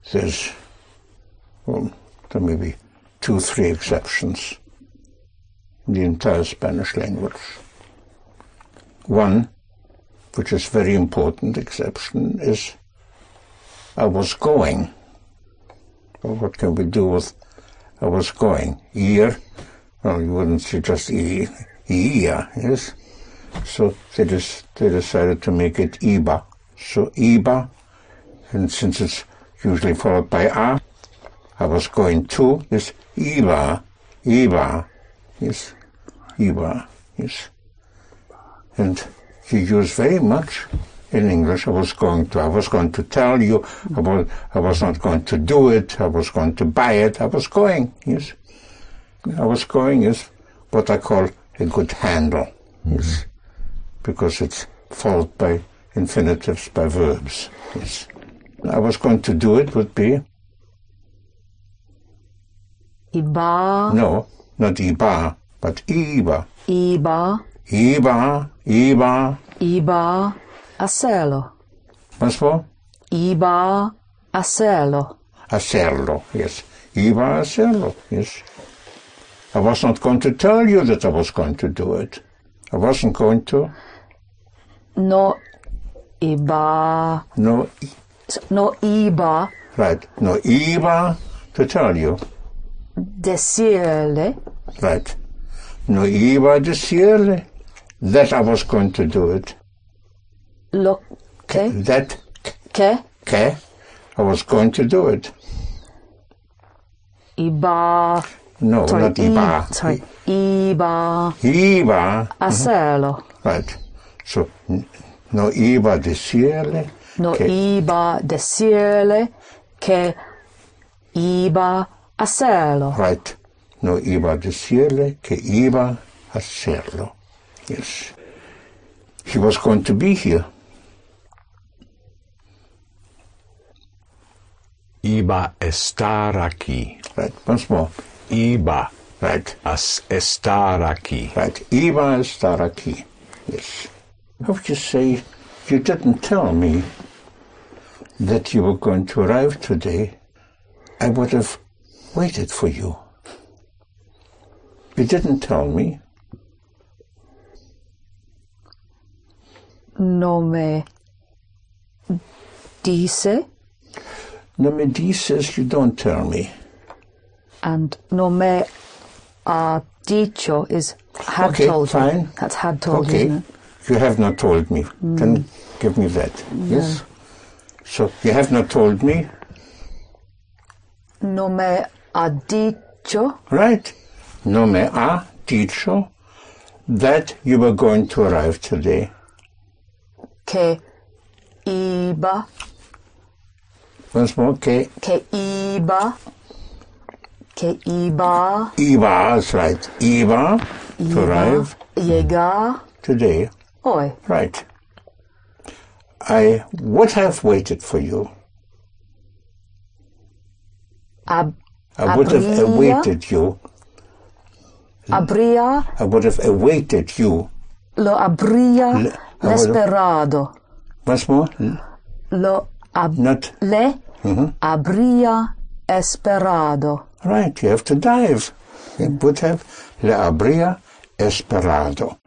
there's, well, there may be 2-3 exceptions in the entire Spanish language. One, which is very important exception, is I was going. Well, what can we do with I was going? Ir, well, you wouldn't say just ia, yes? So they decided to make it iba. So iba, and since it's usually followed by a, I was going to, is iba, yes, iba, yes. And you use very much in English, I was going to tell you, I was not going to do it, I was going to buy it, I was going, yes. I was going is what I call a good handle, yes, because it's followed by infinitives, by verbs, yes. I was going to do it would be? Iba. No, not iba, but iba. Iba. Iba. Iba hacerlo. Once more? Iba hacerlo. Hacerlo, yes. Iba hacerlo, yes. I was not going to tell you that I was going to do it. I wasn't going to. No iba. No. No iba. Right. No iba to tell you. Decirle. Right. No iba a decirle that I was going to do it. Lo que. That. Que. Que. I was going to do it. Iba. No, sorry, not iba. Sorry. Iba. Iba. Hacerlo. Right. So, no iba a decirle. No que, iba decirle que iba a hacerlo. Right. No iba a decirle que iba a hacerlo. Yes. He was going to be here. Iba a estar aquí. Right. Once more. Iba. Right. A estar aquí. Right. Iba a estar aquí. Yes. How would you say you didn't tell me that you were going to arrive today? I would have waited for you. You didn't tell me. No me dice. No me dices, you don't tell me. And no me ha dicho is had okay, told fine. you. That's had told okay. you, isn't it? You have not told me. Then give me that. Yes? So, you have not told me. No me ha dicho. Right. No me ha dicho that you were going to arrive today. Que iba. Once more, que iba. Que iba. Iba, that's right. Iba, to arrive. Llegar. Today. Hoy. Right. I would have waited for you. I would have awaited you. Habría. I would have awaited you. Lo habría esperado. Once more? Lo Not. Le habría esperado. Right, you have to dive. It would have le habría esperado.